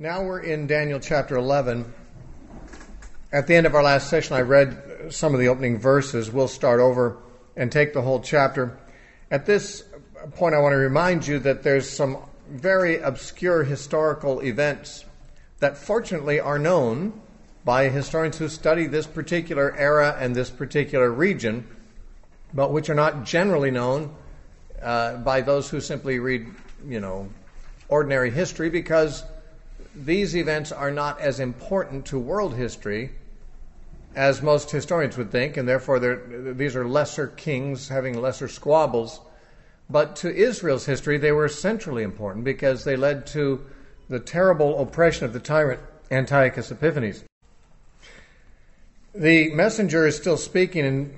Now we're in Daniel chapter 11. At the end of our last session, I read some of the opening verses. We'll start over and take the whole chapter. At this point, I want to remind you that there's some very obscure historical events that fortunately are known by historians who study this particular era and this particular region, but which are not generally known by those who simply read, ordinary history, because these events are not as important to world history as most historians would think, and therefore these are lesser kings having lesser squabbles. But to Israel's history, they were centrally important because they led to the terrible oppression of the tyrant Antiochus Epiphanes. The messenger is still speaking in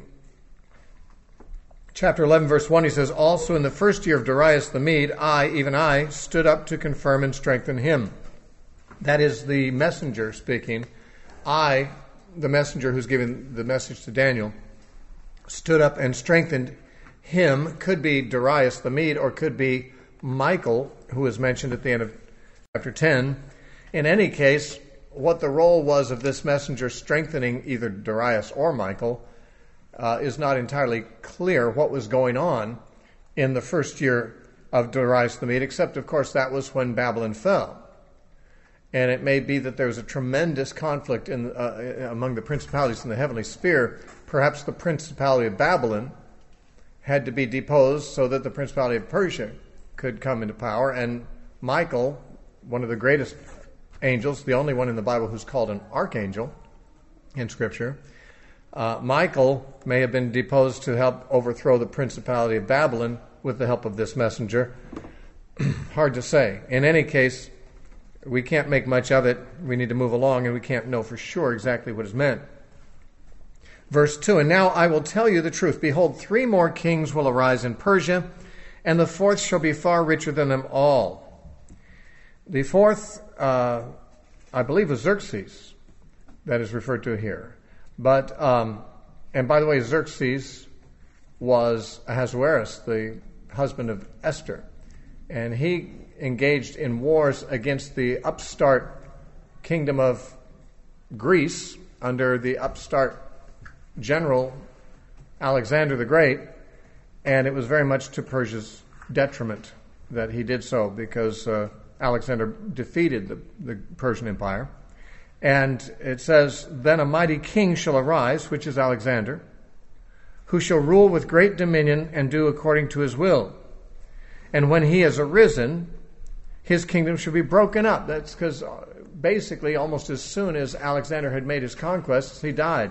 chapter 11, verse 1. He says, "Also in the first year of Darius the Mede, even I, stood up to confirm and strengthen him." That is the messenger speaking. I, the messenger who's giving the message to Daniel, stood up and strengthened him. Could be Darius the Mede, or could be Michael, who is mentioned at the end of chapter 10. In any case, what the role was of this messenger strengthening either Darius or Michael is not entirely clear what was going on in the first year of Darius the Mede, except, of course, that was when Babylon fell. And it may be that there was a tremendous conflict among the principalities in the heavenly sphere. Perhaps the principality of Babylon had to be deposed so that the principality of Persia could come into power. And Michael, one of the greatest angels, the only one in the Bible who's called an archangel in Scripture, Michael may have been deposed to help overthrow the principality of Babylon with the help of this messenger. Hard to say. In any case, we can't make much of it. We need to move along, and we can't know for sure exactly what is meant. Verse 2, "And now I will tell you the truth. Behold, 3 more kings will arise in Persia, and the 4th shall be far richer than them all." The 4th, I believe, was Xerxes that is referred to here. But, and by the way, Xerxes was Ahasuerus, the husband of Esther. And he engaged in wars against the upstart kingdom of Greece under the upstart general Alexander the Great, and it was very much to Persia's detriment that he did so, because Alexander defeated the Persian Empire. And it says, "Then a mighty king shall arise," which is Alexander, "who shall rule with great dominion and do according to his will. And when he has arisen, his kingdom shall be broken up." That's because basically almost as soon as Alexander had made his conquests, he died.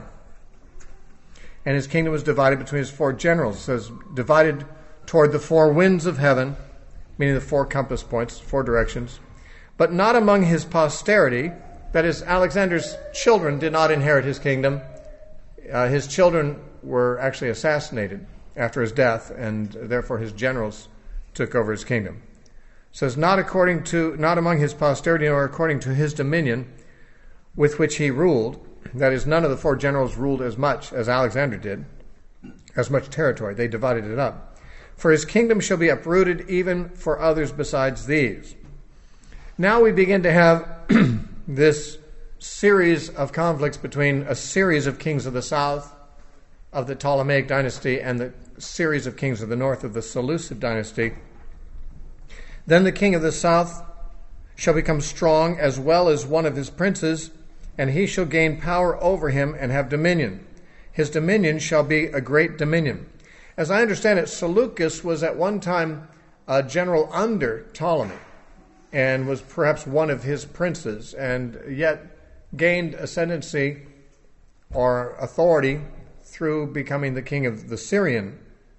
And his kingdom was divided between his 4 generals. It says, divided toward the 4 winds of heaven, meaning the 4 compass points, 4 directions, but not among his posterity. That is, Alexander's children did not inherit his kingdom. His children were actually assassinated after his death, and therefore his generals took over his kingdom. It says, not among his posterity, nor according to his dominion with which he ruled. That is, none of the 4 generals ruled as much as Alexander did, as much territory. They divided it up. "For his kingdom shall be uprooted even for others besides these." Now we begin to have this series of conflicts between a series of kings of the south of the Ptolemaic dynasty and the series of kings of the north of the Seleucid dynasty. "Then the king of the south shall become strong, as well as one of his princes, and he shall gain power over him and have dominion. His dominion shall be a great dominion." As I understand it, Seleucus was at one time a general under Ptolemy and was perhaps one of his princes, and yet gained ascendancy or authority through becoming the king of the Syrian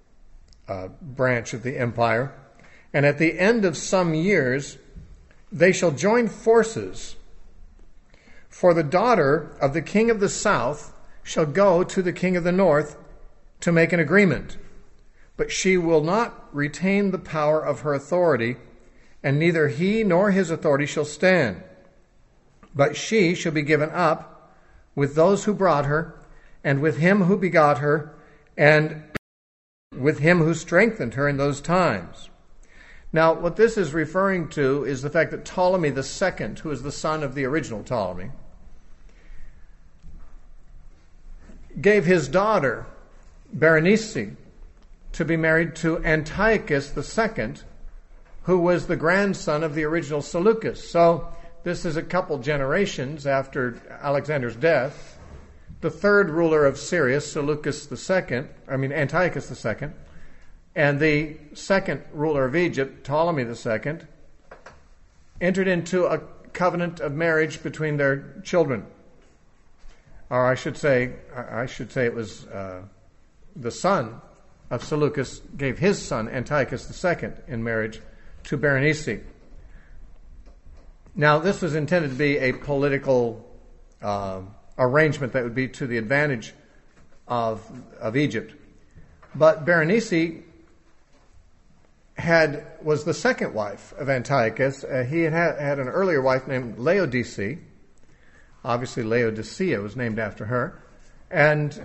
branch of the empire. "And at the end of some years, they shall join forces. For the daughter of the king of the south shall go to the king of the north to make an agreement. But she will not retain the power of her authority, and neither he nor his authority shall stand. But she shall be given up with those who brought her, and with him who begot her, and with him who strengthened her in those times. Now, what this is referring to is the fact that Ptolemy II, who is the son of the original Ptolemy, gave his daughter, Berenice, to be married to Antiochus II, who was the grandson of the original Seleucus. So this is a couple generations after Alexander's death. The third ruler of Syria, Antiochus II, and the second ruler of Egypt, Ptolemy II, entered into a covenant of marriage between their children. Or I should say it was the son of Seleucus gave his son, Antiochus II, in marriage to Berenice. Now, this was intended to be a political arrangement that would be to the advantage of Egypt. But Berenice was the second wife of Antiochus. He had an earlier wife named Laodice. Obviously, Laodicea was named after her. And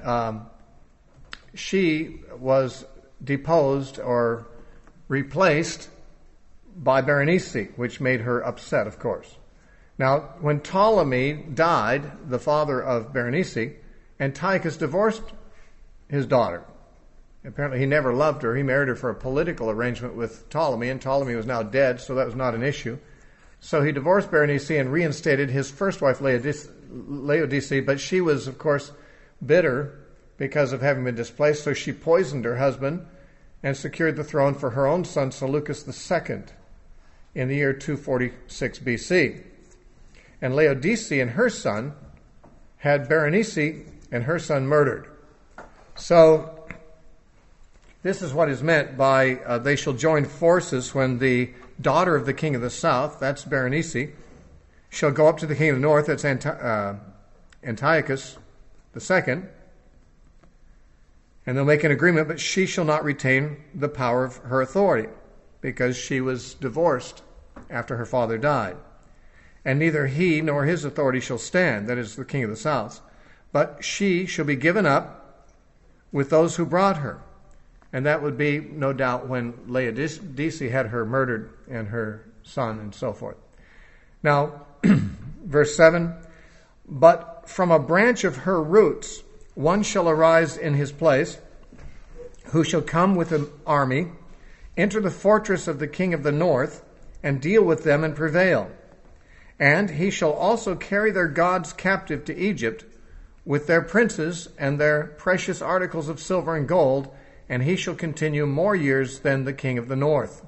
she was deposed or replaced by Berenice, which made her upset, of course. Now, when Ptolemy died, the father of Berenice, Antiochus divorced his daughter. Apparently, he never loved her. He married her for a political arrangement with Ptolemy, and Ptolemy was now dead, so that was not an issue. So he divorced Berenice and reinstated his first wife, Laodice, but she was, of course, bitter because of having been displaced, so she poisoned her husband and secured the throne for her own son, Seleucus II, in the year 246 BC. And Laodice and her son had Berenice and her son murdered. So this is what is meant by they shall join forces when the daughter of the king of the south, that's Berenice, shall go up to the king of the north, that's Antiochus II, and they'll make an agreement, but she shall not retain the power of her authority because she was divorced after her father died. And neither he nor his authority shall stand, that is the king of the south, but she shall be given up with those who brought her. And that would be, no doubt, when Laodice had her murdered and her son and so forth. Now, verse 7, but from a branch of her roots one shall arise in his place, who shall come with an army, enter the fortress of the king of the north, and deal with them and prevail. And he shall also carry their gods captive to Egypt, with their princes and their precious articles of silver and gold, and he shall continue more years than the king of the north.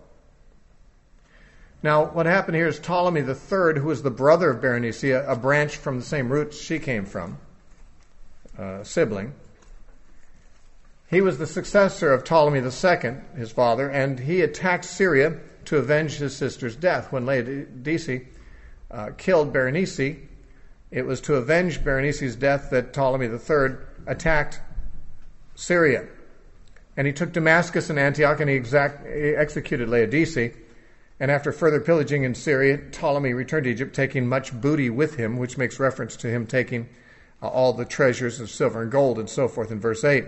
Now, what happened here is Ptolemy III, who was the brother of Berenice, a branch from the same roots she came from, sibling. He was the successor of Ptolemy II, his father, and he attacked Syria to avenge his sister's death. When Laodice killed Berenice, it was to avenge Berenice's death that Ptolemy III attacked Syria. And he took Damascus and Antioch, and he executed Laodice. And after further pillaging in Syria, Ptolemy returned to Egypt, taking much booty with him, which makes reference to him taking all the treasures of silver and gold and so forth in verse 8.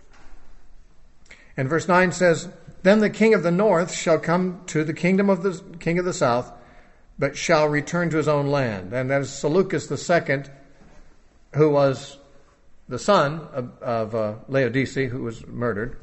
And verse 9 says, then the king of the north shall come to the kingdom of the king of the south, but shall return to his own land. And that is Seleucus II, who was the son of Laodice, who was murdered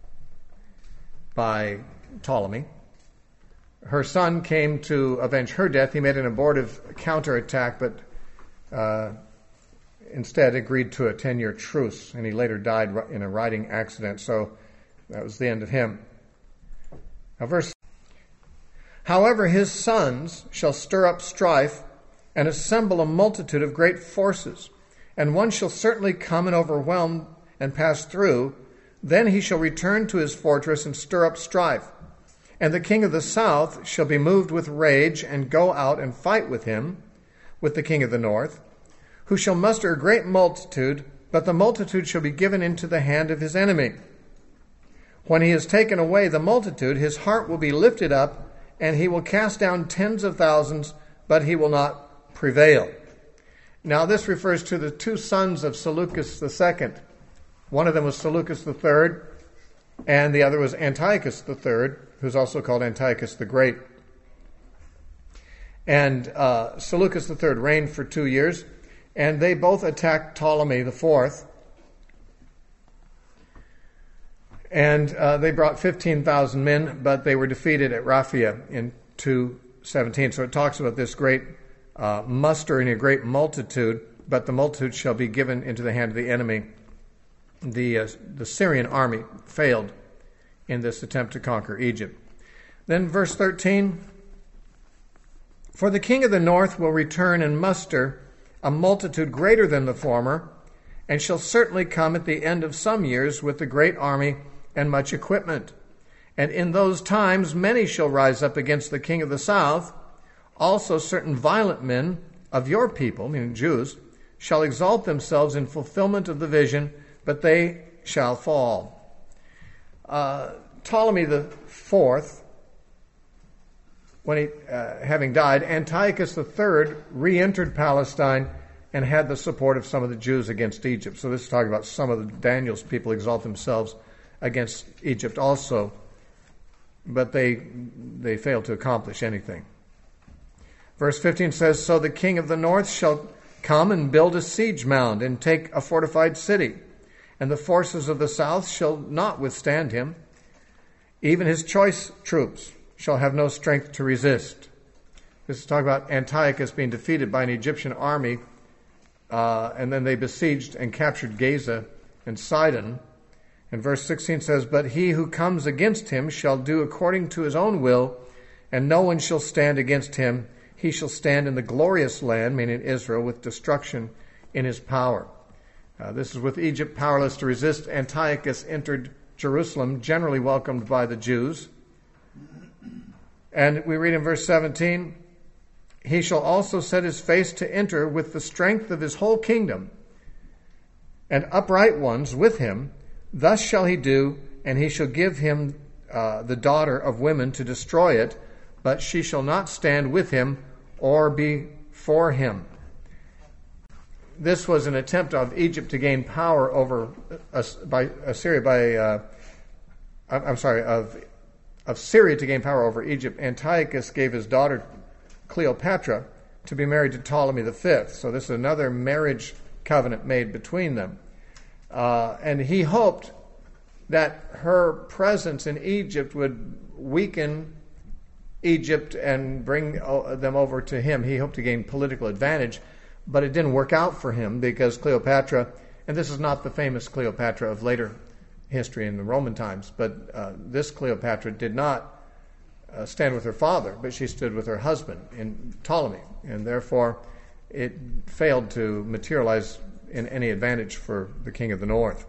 by Ptolemy. Her son came to avenge her death. He made an abortive counterattack, but instead agreed to a 10-year truce, and he later died in a riding accident, so that was the end of him. Now, however, his sons shall stir up strife and assemble a multitude of great forces, and one shall certainly come and overwhelm and pass through. Then he shall return to his fortress and stir up strife. And the king of the south shall be moved with rage and go out and fight with him, with the king of the north, who shall muster a great multitude, but the multitude shall be given into the hand of his enemy. When he has taken away the multitude, his heart will be lifted up, and he will cast down tens of thousands, but he will not prevail. Now this refers to the two sons of Seleucus II. One of them was Seleucus III, and the other was Antiochus III. who's also called Antiochus the Great. And Seleucus III reigned for 2 years, and they both attacked Ptolemy IV. And they brought 15,000 men, but they were defeated at Raphia in 217. So it talks about this great mustering a great multitude, but the multitude shall be given into the hand of the enemy. The Syrian army failed in this attempt to conquer Egypt. Then verse 13, for the king of the north will return and muster a multitude greater than the former, and shall certainly come at the end of some years with a great army and much equipment. And in those times many shall rise up against the king of the south. Also certain violent men of your people, meaning Jews, shall exalt themselves in fulfillment of the vision, but they shall fall. Ptolemy the Fourth, when he, having died, Antiochus III re-entered Palestine and had the support of some of the Jews against Egypt. So this is talking about some of Daniel's people exalt themselves against Egypt also, but they failed to accomplish anything. Verse 15 says, so the king of the north shall come and build a siege mound and take a fortified city, and the forces of the south shall not withstand him. Even his choice troops shall have no strength to resist. This is talking about Antiochus being defeated by an Egyptian army, and then they besieged and captured Gaza and Sidon. And verse 16 says, but he who comes against him shall do according to his own will, and no one shall stand against him. He shall stand in the glorious land, meaning Israel, with destruction in his power. This is with Egypt powerless to resist. Antiochus entered Jerusalem, generally welcomed by the Jews. And we read in verse 17, he shall also set his face to enter with the strength of his whole kingdom, and upright ones with him. Thus shall he do, and he shall give him the daughter of women to destroy it, but she shall not stand with him or be for him. This was an attempt of Egypt to gain power over of Syria to gain power over Egypt. Antiochus gave his daughter Cleopatra to be married to Ptolemy V. So this is another marriage covenant made between them. And he hoped that her presence in Egypt would weaken Egypt and bring them over to him. He hoped to gain political advantage, but it didn't work out for him because Cleopatra, and this is not the famous Cleopatra of later history in the Roman times, but this Cleopatra did not stand with her father, but she stood with her husband in Ptolemy, and therefore it failed to materialize in any advantage for the king of the north.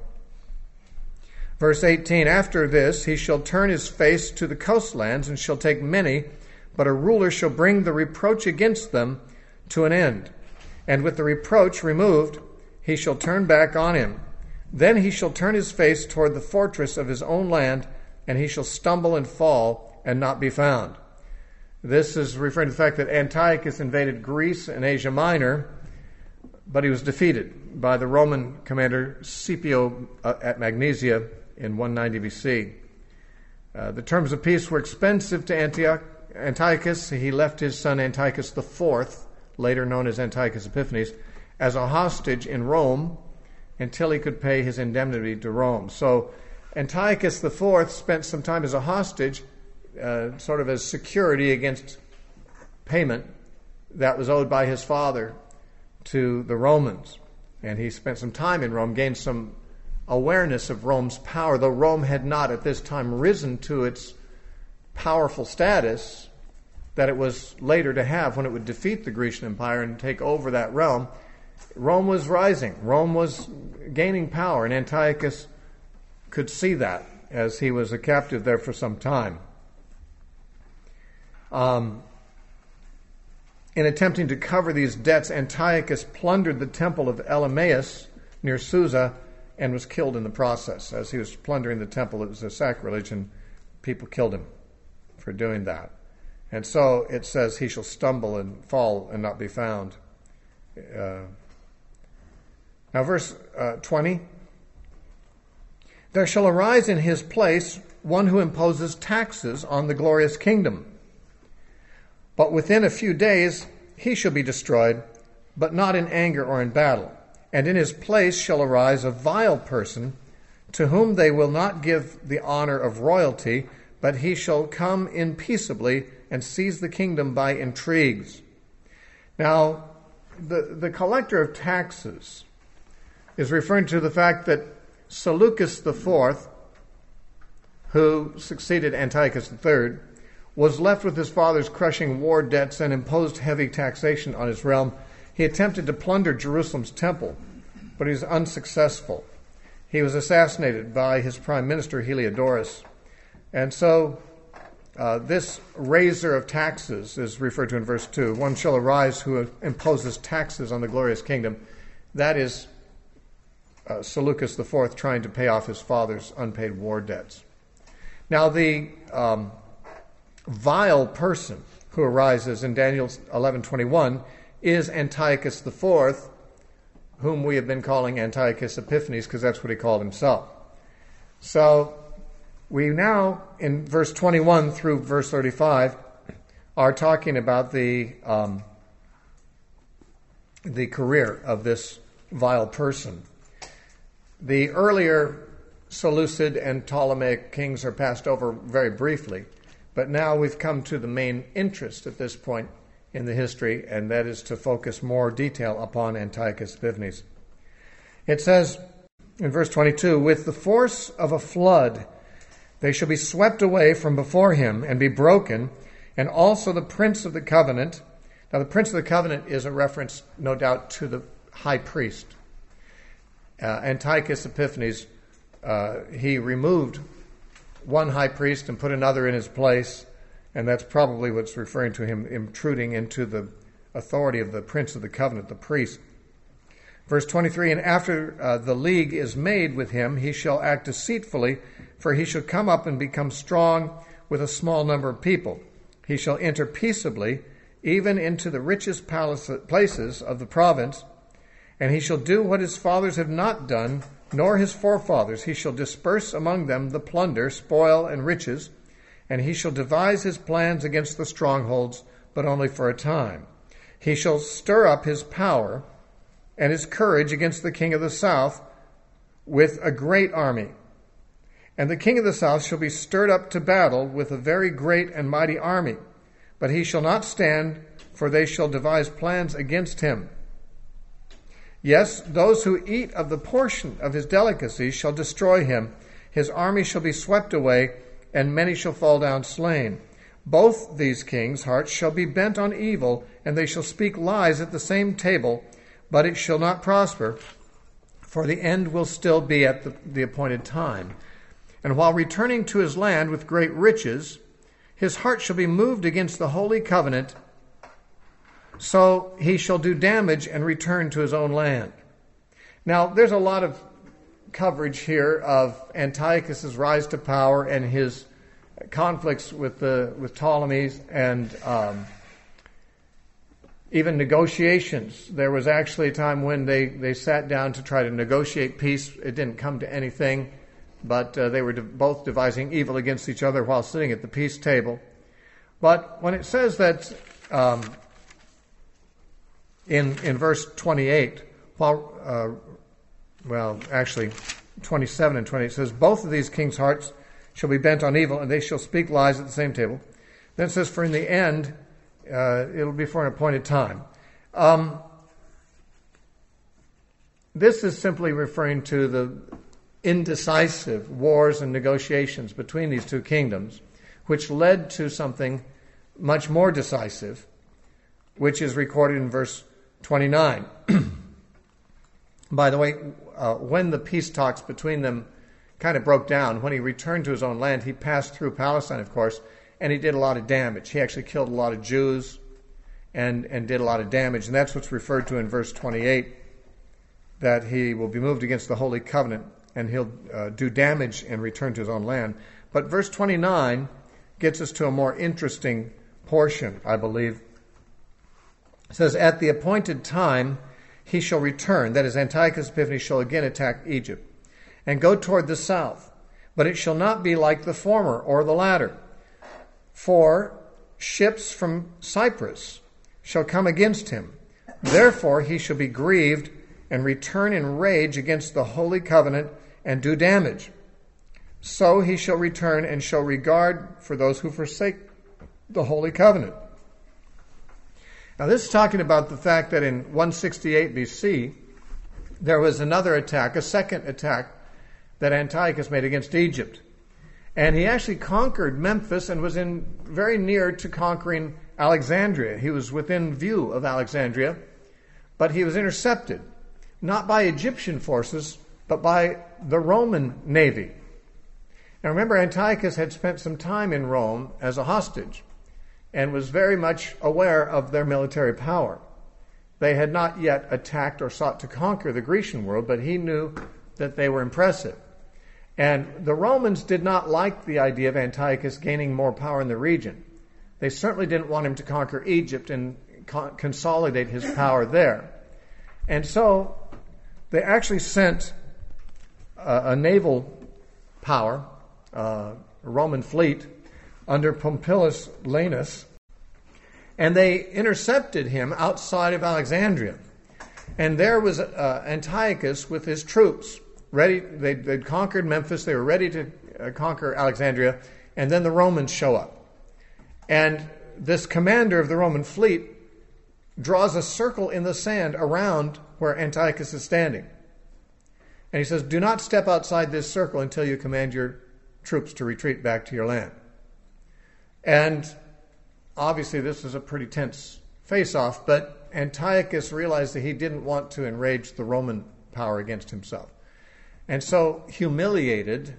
Verse 18, after this he shall turn his face to the coastlands and shall take many, but a ruler shall bring the reproach against them to an end. And with the reproach removed, he shall turn back on him. Then he shall turn his face toward the fortress of his own land, and he shall stumble and fall and not be found. This is referring to the fact that Antiochus invaded Greece and Asia Minor, but he was defeated by the Roman commander Scipio at Magnesia in 190 BC. The terms of peace were expensive to Antiochus. He left his son Antiochus IV, later known as Antiochus Epiphanes, as a hostage in Rome until he could pay his indemnity to Rome. So Antiochus IV spent some time as a hostage, sort of as security against payment that was owed by his father to the Romans. And he spent some time in Rome, gained some awareness of Rome's power, though Rome had not at this time risen to its powerful status that it was later to have when it would defeat the Grecian Empire and take over that realm. Rome was rising. Rome was gaining power, and Antiochus could see that as he was a captive there for some time. In attempting to cover these debts, Antiochus plundered the temple of Elymais near Susa and was killed in the process. As he was plundering the temple, it was a sacrilege, and people killed him for doing that. And so it says he shall stumble and fall and not be found. Now verse 20. There shall arise in his place one who imposes taxes on the glorious kingdom. But within a few days he shall be destroyed, but not in anger or in battle. And in his place shall arise a vile person, to whom they will not give the honor of royalty, but he shall come in peaceably and seize the kingdom by intrigues. Now, the collector of taxes is referring to the fact that Seleucus IV, who succeeded Antiochus III, was left with his father's crushing war debts and imposed heavy taxation on his realm. He attempted to plunder Jerusalem's temple, but he was unsuccessful. He was assassinated by his prime minister, Heliodorus. And so this raiser of taxes is referred to in verse 2. One shall arise who imposes taxes on the glorious kingdom. That is Seleucus IV trying to pay off his father's unpaid war debts. Now the vile person who arises in Daniel 11:21 is Antiochus IV, whom we have been calling Antiochus Epiphanes because that's what he called himself. So we now, in verse 21 through verse 35, are talking about the career of this vile person. The earlier Seleucid and Ptolemaic kings are passed over very briefly, but now we've come to the main interest at this point in the history, and that is to focus more detail upon Antiochus Epiphanes. It says in verse 22, with the force of a flood they shall be swept away from before him and be broken, and also the prince of the covenant. Now the prince of the covenant is a reference, no doubt, to the high priest. Antiochus Epiphanes, he removed one high priest and put another in his place, and that's probably what's referring to him intruding into the authority of the prince of the covenant, the priest. Verse 23, and after the league is made with him, he shall act deceitfully, for he shall come up and become strong with a small number of people. He shall enter peaceably, even into the richest places of the province, and he shall do what his fathers have not done, nor his forefathers. He shall disperse among them the plunder, spoil, and riches, and he shall devise his plans against the strongholds, but only for a time. He shall stir up his power and his courage against the king of the south with a great army. And the king of the south shall be stirred up to battle with a very great and mighty army. But he shall not stand, for they shall devise plans against him. Yes, those who eat of the portion of his delicacies shall destroy him. His army shall be swept away, and many shall fall down slain. Both these kings' hearts shall be bent on evil, and they shall speak lies at the same table, but it shall not prosper, for the end will still be at the appointed time. And while returning to his land with great riches, his heart shall be moved against the holy covenant, so he shall do damage and return to his own land. Now, there's a lot of coverage here of Antiochus's rise to power and his conflicts with Ptolemies and even negotiations. There was actually a time when they sat down to try to negotiate peace. It didn't come to anything, but they were both devising evil against each other while sitting at the peace table. But when it says that in verse 28, actually 27 and 28, it says, both of these kings' hearts shall be bent on evil, and they shall speak lies at the same table. Then it says, for in the end, it'll be for an appointed time. This is simply referring to the indecisive wars and negotiations between these two kingdoms, which led to something much more decisive, which is recorded in verse 29. By the way, when the peace talks between them kind of broke down, when he returned to his own land, he passed through Palestine, of course, and he did a lot of damage. He actually killed a lot of Jews and did a lot of damage, and that's what's referred to in verse 28, that he will be moved against the holy covenant, and he'll do damage and return to his own land. But verse 29 gets us to a more interesting portion, I believe. It says, at the appointed time he shall return, that is, Antiochus Epiphanes shall again attack Egypt, and go toward the south. but it shall not be like the former or the latter. For ships from Cyprus shall come against him. Therefore he shall be grieved and return in rage against the holy covenant and do damage. So he shall return and show regard for those who forsake the holy covenant. Now this is talking about the fact that in 168 BC, there was another attack, a second attack that Antiochus made against Egypt. And he actually conquered Memphis and was very near to conquering Alexandria. He was within view of Alexandria, but he was intercepted, not by Egyptian forces, but by the Roman navy. Now remember, Antiochus had spent some time in Rome as a hostage and was very much aware of their military power. They had not yet attacked or sought to conquer the Grecian world, but he knew that they were impressive. And the Romans did not like the idea of Antiochus gaining more power in the region. They certainly didn't want him to conquer Egypt and consolidate his power there. And so they actually sent a naval power, a Roman fleet, under Pompilius Laenas, and they intercepted him outside of Alexandria. And there was Antiochus with his troops, ready. They'd conquered Memphis, they were ready to conquer Alexandria, and then the Romans show up. And this commander of the Roman fleet draws a circle in the sand around where Antiochus is standing. And he says, "Do not step outside this circle until you command your troops to retreat back to your land." And obviously this was a pretty tense face-off, but Antiochus realized that he didn't want to enrage the Roman power against himself. And so, humiliated,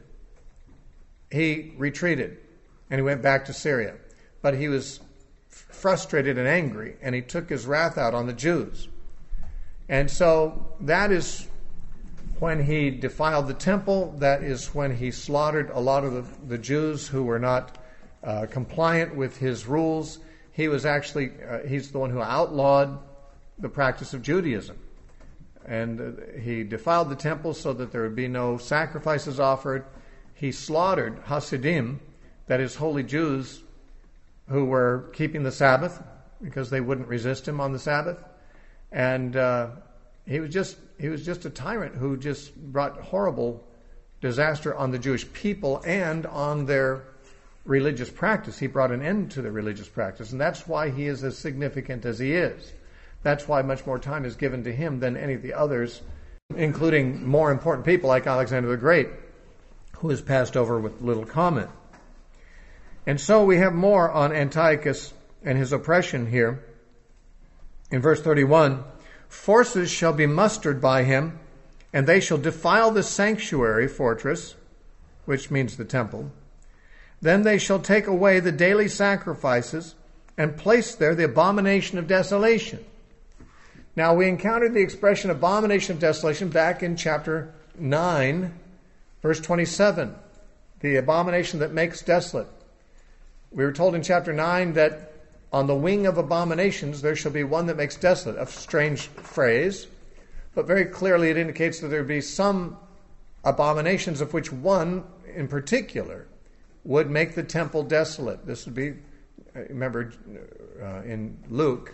he retreated and he went back to Syria. But he was frustrated and angry, and he took his wrath out on the Jews. And so that is when he defiled the temple. That is when he slaughtered a lot of the Jews who were not compliant with his rules. He was actually, he's the one who outlawed the practice of Judaism. And he defiled the temple so that there would be no sacrifices offered. He slaughtered Hasidim, that is, holy Jews who were keeping the Sabbath because they wouldn't resist him on the Sabbath. And he was just a tyrant who just brought horrible disaster on the Jewish people and on their religious practice. He brought an end to the religious practice, and that's why he is as significant as he is. That's why much more time is given to him than any of the others, including more important people like Alexander the Great, who is passed over with little comment. And so we have more on Antiochus and his oppression here. In verse 31, "Forces shall be mustered by him, and they shall defile the sanctuary fortress," which means the temple. "Then they shall take away the daily sacrifices and place there the abomination of desolation." Now, we encountered the expression abomination of desolation back in chapter 9, verse 27, the abomination that makes desolate. We were told in chapter 9 that on the wing of abominations there shall be one that makes desolate, a strange phrase, but very clearly it indicates that there would be some abominations, of which one in particular would make the temple desolate. This would be, remember, in Luke,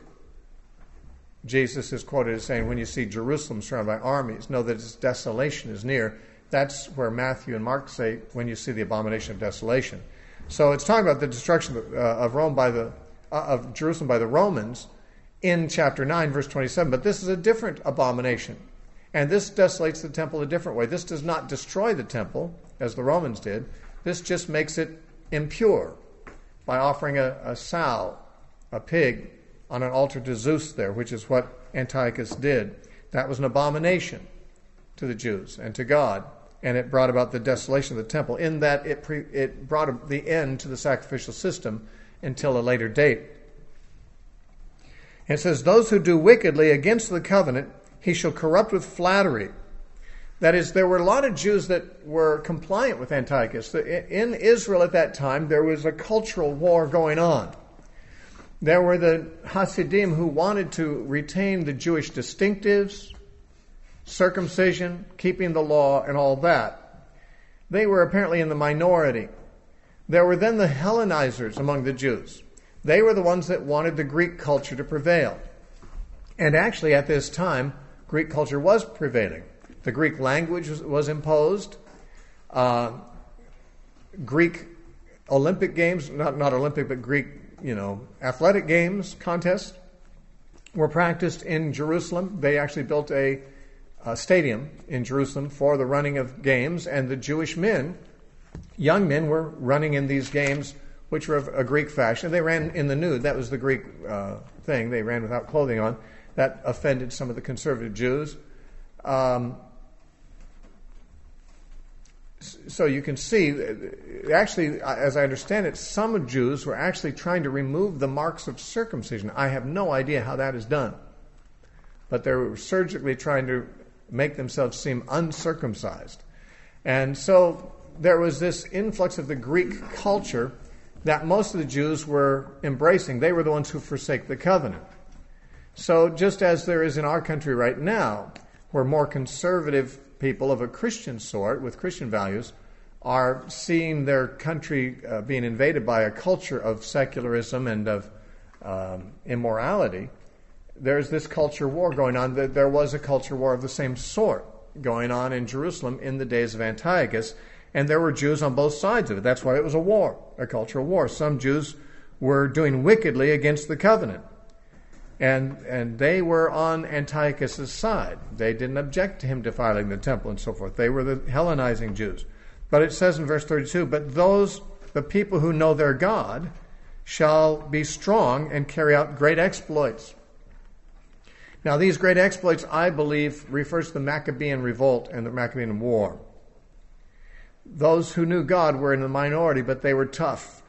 Jesus is quoted as saying, "When you see Jerusalem surrounded by armies, know that its desolation is near." That's where Matthew and Mark say, "When you see the abomination of desolation." So it's talking about the destruction of of Jerusalem by the Romans in chapter 9, verse 27. But this is a different abomination, and this desolates the temple a different way. This does not destroy the temple as the Romans did. This just makes it impure by offering a sow, a pig, on an altar to Zeus there, which is what Antiochus did. That was an abomination to the Jews and to God, and it brought about the desolation of the temple, in that it brought the end to the sacrificial system until a later date. And it says, "Those who do wickedly against the covenant, he shall corrupt with flattery." That is, there were a lot of Jews that were compliant with Antiochus. In Israel at that time, there was a cultural war going on. There were the Hasidim who wanted to retain the Jewish distinctives, circumcision, keeping the law, and all that. They were apparently in the minority. There were then the Hellenizers among the Jews. They were the ones that wanted the Greek culture to prevail. And actually, at this time, Greek culture was prevailing. The Greek language was imposed. Greek Olympic games, not Olympic, but Greek, athletic games, contests, were practiced in Jerusalem. They actually built a stadium in Jerusalem for the running of games, and the Jewish men, young men, were running in these games, which were of a Greek fashion. They ran in the nude. That was the Greek thing. They ran without clothing on. That offended some of the conservative Jews. So you can see, actually, as I understand it, some Jews were actually trying to remove the marks of circumcision. I have no idea how that is done. But they were surgically trying to make themselves seem uncircumcised. And so there was this influx of the Greek culture that most of the Jews were embracing. They were the ones who forsake the covenant. So just as there is in our country right now, where more conservative people of a Christian sort, with Christian values, are seeing their country being invaded by a culture of secularism and of immorality, there's this culture war going on. There was a culture war of the same sort going on in Jerusalem in the days of Antiochus, and there were Jews on both sides of it. That's why it was a war, a cultural war. Some Jews were doing wickedly against the covenant, and they were on Antiochus' side. They didn't object to him defiling the temple and so forth. They were the Hellenizing Jews. But it says in verse 32, "But the people who know their God, shall be strong and carry out great exploits." Now, these great exploits, I believe, refers to the Maccabean revolt and the Maccabean war. Those who knew God were in the minority, but they were tough.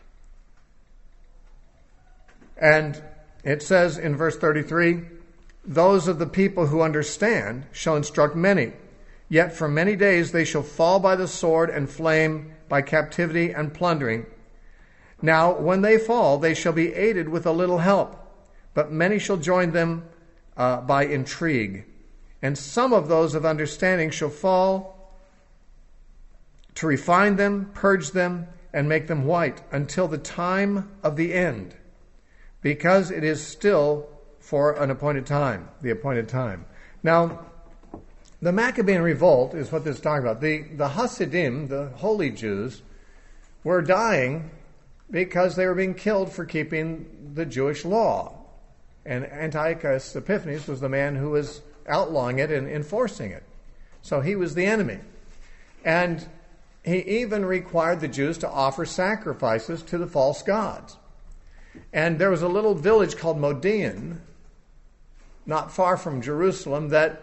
And it says in verse 33, "Those of the people who understand shall instruct many. Yet for many days they shall fall by the sword and flame, by captivity and plundering. Now when they fall, they shall be aided with a little help. But many shall join them by intrigue. And some of those of understanding shall fall to refine them, purge them, and make them white until the time of the end, because it is still for an appointed time, the appointed time." Now, the Maccabean revolt is what this is talking about. The Hasidim, the holy Jews, were dying because they were being killed for keeping the Jewish law. And Antiochus Epiphanes was the man who was outlawing it and enforcing it. So he was the enemy. And he even required the Jews to offer sacrifices to the false gods. And there was a little village called Modian, not far from Jerusalem, that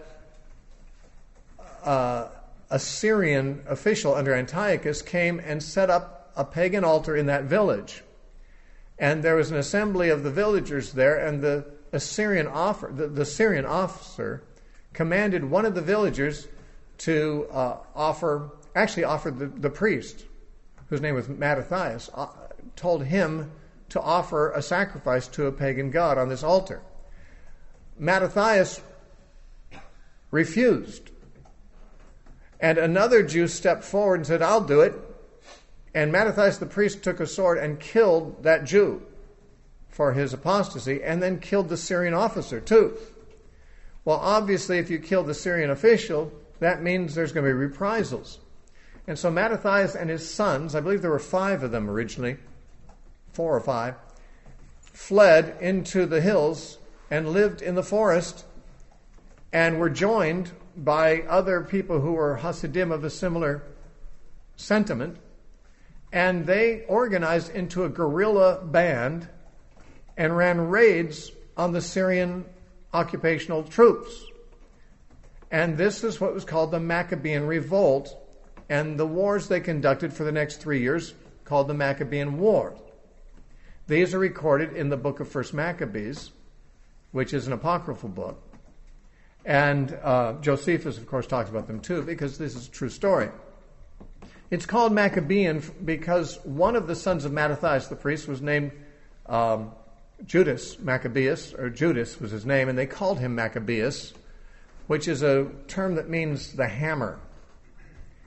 a Syrian official under Antiochus came and set up a pagan altar in that village. And there was an assembly of the villagers there, and the Syrian officer commanded one of the villagers to offered the priest, whose name was Mattathias, told him to offer a sacrifice to a pagan god on this altar. Mattathias refused. And another Jew stepped forward and said, "I'll do it." And Mattathias the priest took a sword and killed that Jew for his apostasy, and then killed the Syrian officer too. Well, obviously, if you kill the Syrian official, that means there's going to be reprisals. And so Mattathias and his sons, I believe there were 5 of them originally, 4 or 5, fled into the hills and lived in the forest, and were joined by other people who were Hasidim of a similar sentiment. And they organized into a guerrilla band and ran raids on the Syrian occupational troops. And this is what was called the Maccabean Revolt, and the wars they conducted for the next 3 years, called the Maccabean War. These are recorded in the book of First Maccabees, which is an apocryphal book. And Josephus, of course, talks about them too, because this is a true story. It's called Maccabean because one of the sons of Mattathias the priest was named Judas Maccabeus, or Judas was his name, and they called him Maccabeus, which is a term that means the hammer.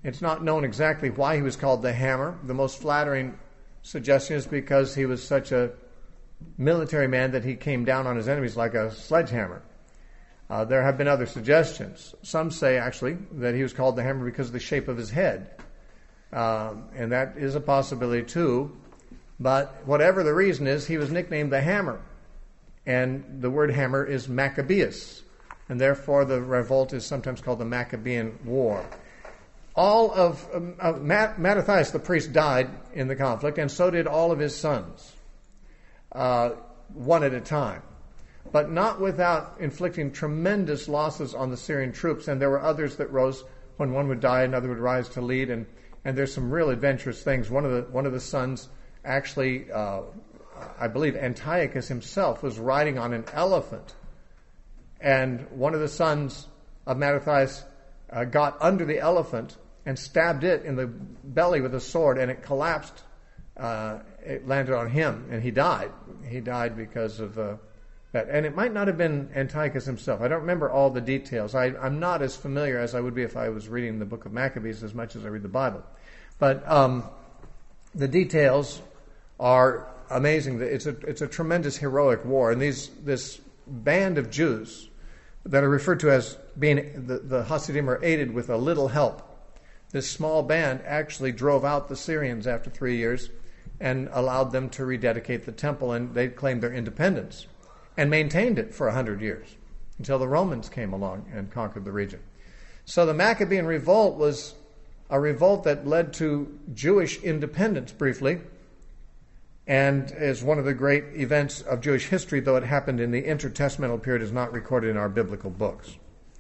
It's not known exactly why he was called the hammer. The most flattering suggestion is because he was such a military man that he came down on his enemies like a sledgehammer. There have been other suggestions. Some say, actually, that he was called the hammer because of the shape of his head. And that is a possibility, too. But whatever the reason is, he was nicknamed the hammer. And the word hammer is Maccabeus. And therefore, the revolt is sometimes called the Maccabean War. All of Mattathias, the priest, died in the conflict, and so did all of his sons, one at a time. But not without inflicting tremendous losses on the Syrian troops. And there were others that rose when one would die, another would rise to lead. And there's some real adventurous things. One of the sons actually, I believe Antiochus himself, was riding on an elephant. And one of the sons of Mattathias got under the elephant and stabbed it in the belly with a sword, and it collapsed. It landed on him, and he died. He died because of that. And it might not have been Antiochus himself. I don't remember all the details. I'm not as familiar as I would be if I was reading the book of Maccabees as much as I read the Bible. But the details are amazing. It's a tremendous heroic war. And this band of Jews that are referred to as being the Hasidim are aided with a little help. This small band actually drove out the Syrians after 3 years and allowed them to rededicate the temple, and they claimed their independence and maintained it for 100 years until the Romans came along and conquered the region. So the Maccabean revolt was a revolt that led to Jewish independence briefly, and is one of the great events of Jewish history, though it happened in the intertestamental period, is not recorded in our biblical books.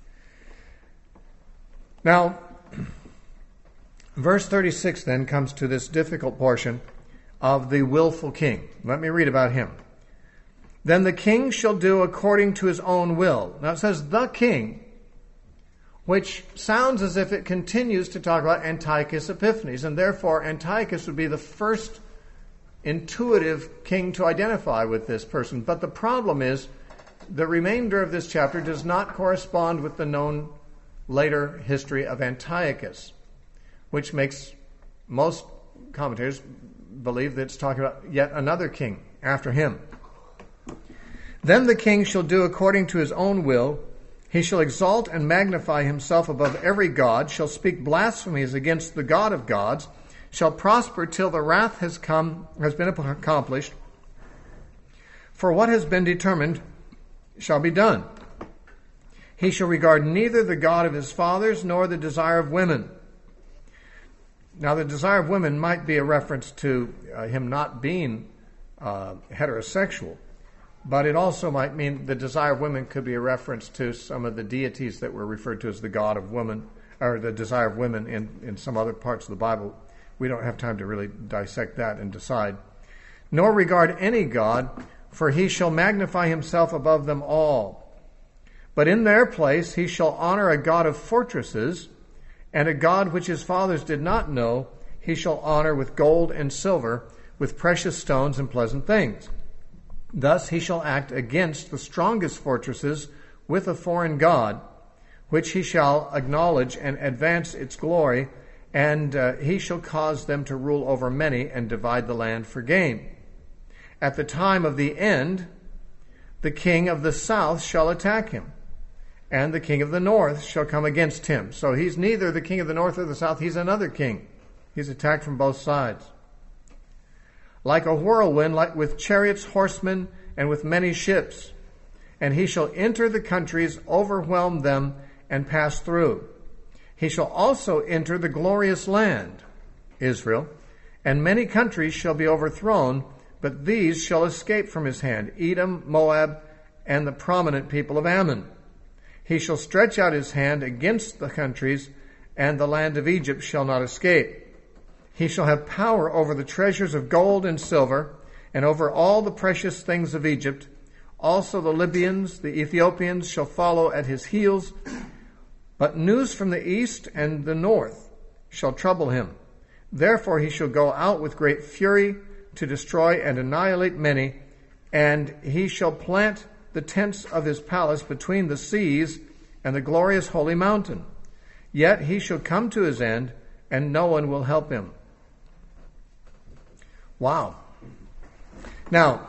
Now, verse 36 then comes to this difficult portion of the willful king. Let me read about him. Then the king shall do according to his own will. Now it says the king, which sounds as if it continues to talk about Antiochus Epiphanes, and therefore Antiochus would be the first intuitive king to identify with this person. But the problem is the remainder of this chapter does not correspond with the known later history of Antiochus, which makes most commentators believe that it's talking about yet another king after him. Then the king shall do according to his own will. He shall exalt and magnify himself above every god, shall speak blasphemies against the God of gods, shall prosper till the wrath has been accomplished. For what has been determined shall be done. He shall regard neither the God of his fathers nor the desire of women. Now, the desire of women might be a reference to him not being heterosexual, but it also might mean the desire of women could be a reference to some of the deities that were referred to as the God of women, or the desire of women in some other parts of the Bible. We don't have time to really dissect that and decide. Nor regard any god, for he shall magnify himself above them all. But in their place he shall honor a god of fortresses, and a god which his fathers did not know he shall honor with gold and silver, with precious stones and pleasant things. Thus he shall act against the strongest fortresses with a foreign god, which he shall acknowledge and advance its glory, and he shall cause them to rule over many and divide the land for gain. At the time of the end, the king of the south shall attack him, and the king of the north shall come against him. So he's neither the king of the north or the south, he's another king. He's attacked from both sides. Like a whirlwind, like with chariots, horsemen, and with many ships. And he shall enter the countries, overwhelm them, and pass through. He shall also enter the glorious land, Israel, and many countries shall be overthrown, but these shall escape from his hand, Edom, Moab, and the prominent people of Ammon. He shall stretch out his hand against the countries, and the land of Egypt shall not escape. He shall have power over the treasures of gold and silver, and over all the precious things of Egypt. Also the Libyans, the Ethiopians shall follow at his heels. But news from the east and the north shall trouble him. Therefore he shall go out with great fury to destroy and annihilate many, and he shall plant the tents of his palace between the seas and the glorious holy mountain. Yet he shall come to his end, and no one will help him. Wow. Now,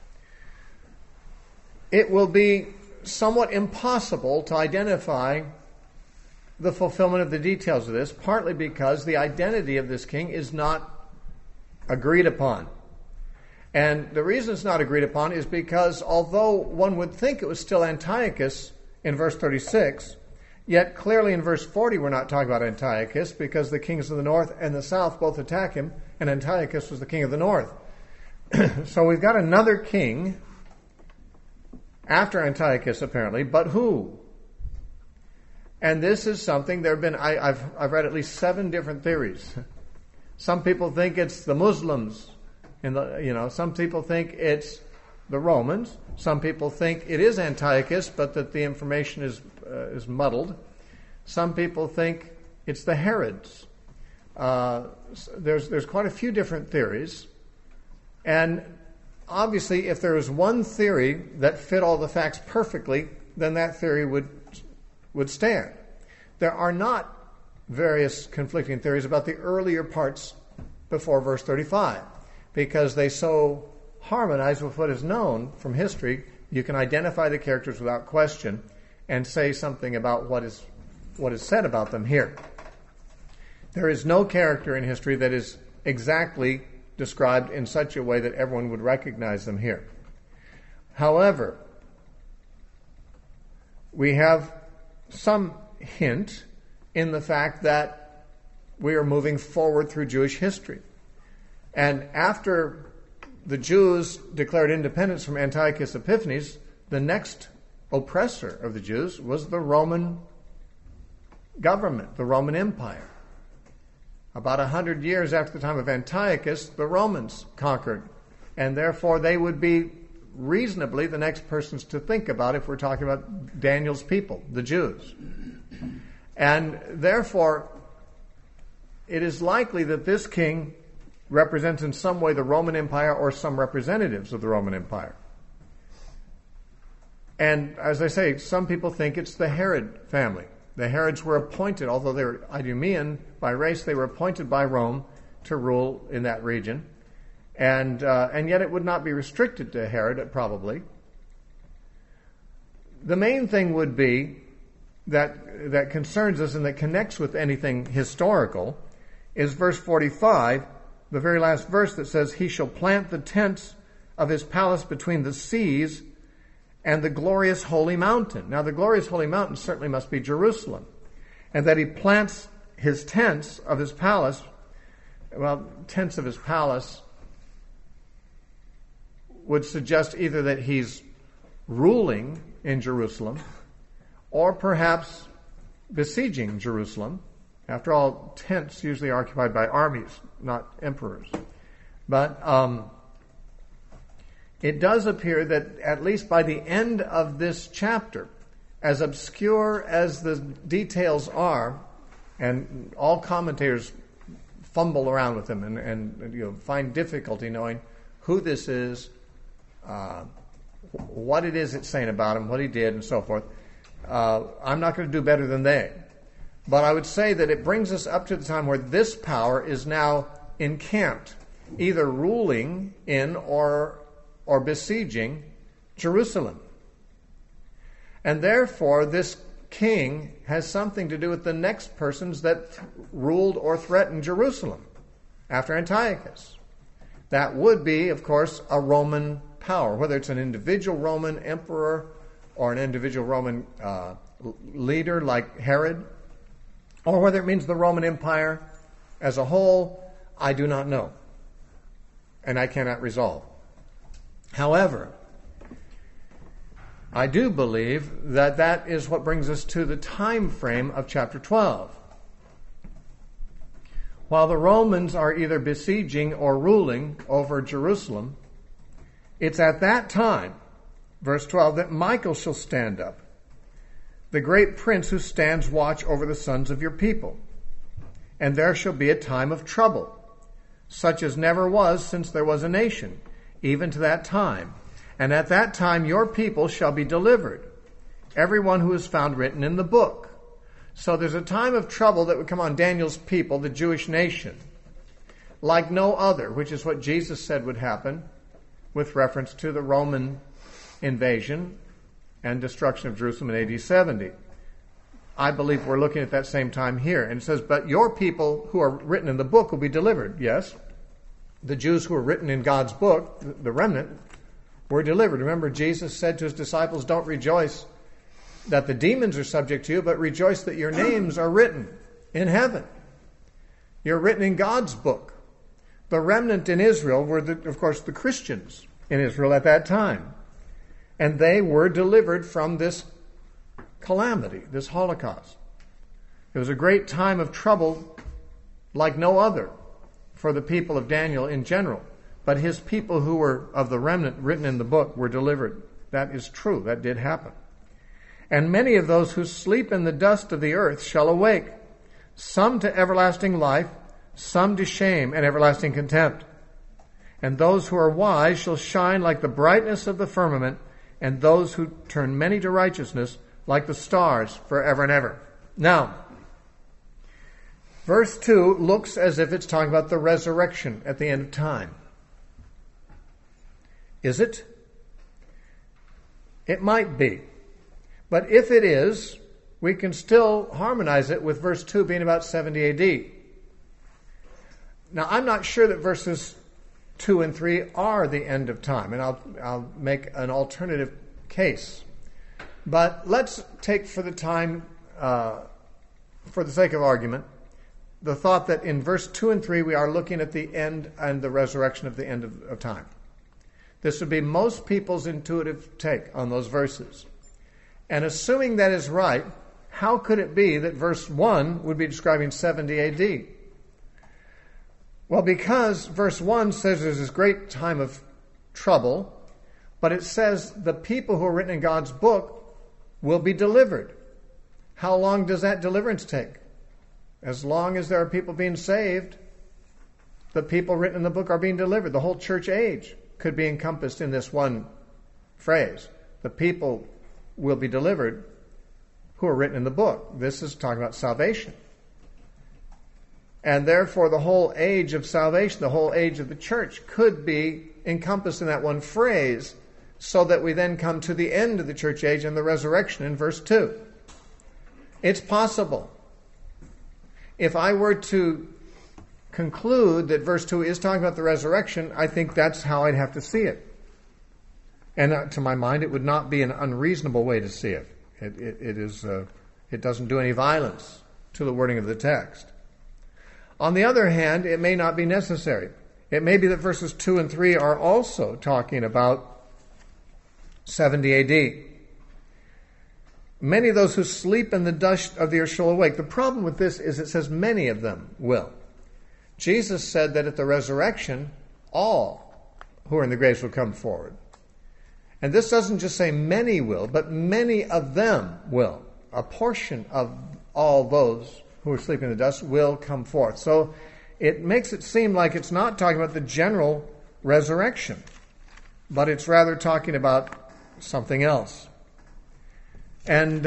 it will be somewhat impossible to identify the fulfillment of the details of this, partly because the identity of this king is not agreed upon. And the reason it's not agreed upon is because although one would think it was still Antiochus in verse 36, yet clearly in verse 40 we're not talking about Antiochus, because the kings of the north and the south both attack him, and Antiochus was the king of the north. So we've got another king after Antiochus, apparently, but who? And this is something, there have been, I've read at least 7 different theories. Some people think it's the Muslims, some people think it's the Romans. Some people think it is Antiochus, but that the information is muddled. Some people think it's the Herods. There's quite a few different theories. And obviously, if there was one theory that fit all the facts perfectly, then that theory would stand. There are not various conflicting theories about the earlier parts before verse 35, because they so harmonize with what is known from history. You can identify the characters without question and say something about what is said about them here. There is no character in history that is exactly described in such a way that everyone would recognize them here. However, we have some hint in the fact that we are moving forward through Jewish history. And after the Jews declared independence from Antiochus Epiphanes, the next oppressor of the Jews was the Roman government, the Roman Empire. About 100 years after the time of Antiochus, the Romans conquered, and therefore they would be reasonably the next persons to think about if we're talking about Daniel's people, the Jews. And therefore, it is likely that this king represents in some way the Roman Empire or some representatives of the Roman Empire. And as I say, some people think it's the Herod family. The Herods were appointed, although they were Idumean by race, they were appointed by Rome to rule in that region. And yet it would not be restricted to Herod, probably. The main thing would be that concerns us and that connects with anything historical is verse 45, the very last verse that says, "He shall plant the tents of his palace between the seas and the glorious holy mountain." Now, the glorious holy mountain certainly must be Jerusalem. And that he plants his tents of his palace, well, tents of his palace would suggest either that he's ruling in Jerusalem or perhaps besieging Jerusalem. After all, tents usually are occupied by armies, not emperors. But it does appear that at least by the end of this chapter, as obscure as the details are, and all commentators fumble around with them and find difficulty knowing who this is, what it is it's saying about him, what he did, and so forth. I'm not going to do better than they. But I would say that it brings us up to the time where this power is now encamped, either ruling in or besieging Jerusalem. And therefore, this king has something to do with the next persons that ruled or threatened Jerusalem after Antiochus. That would be, of course, a Roman power, whether it's an individual Roman emperor or an individual Roman leader like Herod, or whether it means the Roman Empire as a whole, I do not know, and I cannot resolve. However, I do believe that that is what brings us to the time frame of chapter 12. While the Romans are either besieging or ruling over Jerusalem, it's at that time, verse 12, that Michael shall stand up, the great prince who stands watch over the sons of your people. And there shall be a time of trouble, such as never was since there was a nation, even to that time. And at that time your people shall be delivered, everyone who is found written in the book. So there's a time of trouble that would come on Daniel's people, the Jewish nation, like no other, which is what Jesus said would happen with reference to the Roman invasion and destruction of Jerusalem in AD 70. I believe we're looking at that same time here. And it says, but your people who are written in the book will be delivered. Yes, the Jews who are written in God's book, the remnant, were delivered. Remember, Jesus said to his disciples, don't rejoice that the demons are subject to you, but rejoice that your names are written in heaven. You're written in God's book. The remnant in Israel were, of course, the Christians in Israel at that time. And they were delivered from this calamity, this Holocaust. It was a great time of trouble like no other for the people of Daniel in general. But his people who were of the remnant written in the book were delivered. That is true. That did happen. And many of those who sleep in the dust of the earth shall awake, some to everlasting life, some to shame and everlasting contempt. And those who are wise shall shine like the brightness of the firmament, and those who turn many to righteousness like the stars forever and ever. Now, verse 2 looks as if it's talking about the resurrection at the end of time. Is it? It might be. But if it is, we can still harmonize it with verse 2 being about 70 AD. Now, I'm not sure that verses 2 and 3 are the end of time, and I'll make an alternative case. But let's take for the time, for the sake of argument, the thought that in verse 2 and 3 we are looking at the end and the resurrection of the end of time. This would be most people's intuitive take on those verses. And assuming that is right, how could it be that verse 1 would be describing 70 AD? Well, because verse 1 says there's this great time of trouble, but it says the people who are written in God's book will be delivered. How long does that deliverance take? As long as there are people being saved, the people written in the book are being delivered. The whole church age could be encompassed in this one phrase. The people will be delivered who are written in the book. This is talking about salvation. And therefore the whole age of salvation, the whole age of the church could be encompassed in that one phrase, so that we then come to the end of the church age and the resurrection in verse 2. It's possible. If I were to conclude that verse 2 is talking about the resurrection, I think that's how I'd have to see it. And to my mind, it would not be an unreasonable way to see it. It doesn't do any violence to the wording of the text. On the other hand, it may not be necessary. It may be that verses 2 and 3 are also talking about 70 AD. Many of those who sleep in the dust of the earth shall awake. The problem with this is it says many of them will. Jesus said that at the resurrection, all who are in the graves will come forward. And this doesn't just say many will, but many of them will. A portion of all those who are sleeping in the dust will come forth. So it makes it seem like it's not talking about the general resurrection, but it's rather talking about something else. And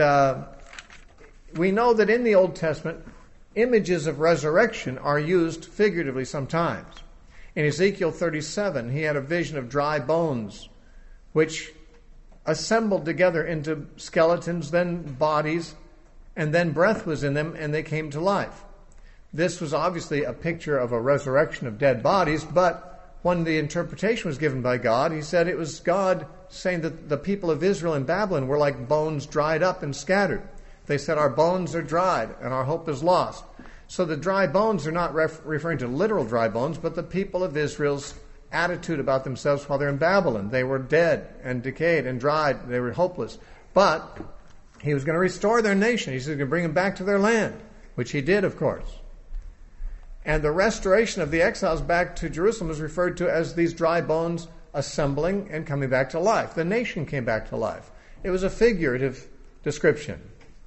we know that in the Old Testament, images of resurrection are used figuratively sometimes. In Ezekiel 37, he had a vision of dry bones, which assembled together into skeletons, then bodies, and then breath was in them, and they came to life. This was obviously a picture of a resurrection of dead bodies, but when the interpretation was given by God, he said it was God saying that the people of Israel in Babylon were like bones dried up and scattered. They said, our bones are dried and our hope is lost. So the dry bones are not referring to literal dry bones, but the people of Israel's attitude about themselves while they're in Babylon. They were dead and decayed and dried. They were hopeless. But he was going to restore their nation. He was going to bring them back to their land, which he did, of course. And the restoration of the exiles back to Jerusalem is referred to as these dry bones assembling and coming back to life. The nation came back to life. It was a figurative description.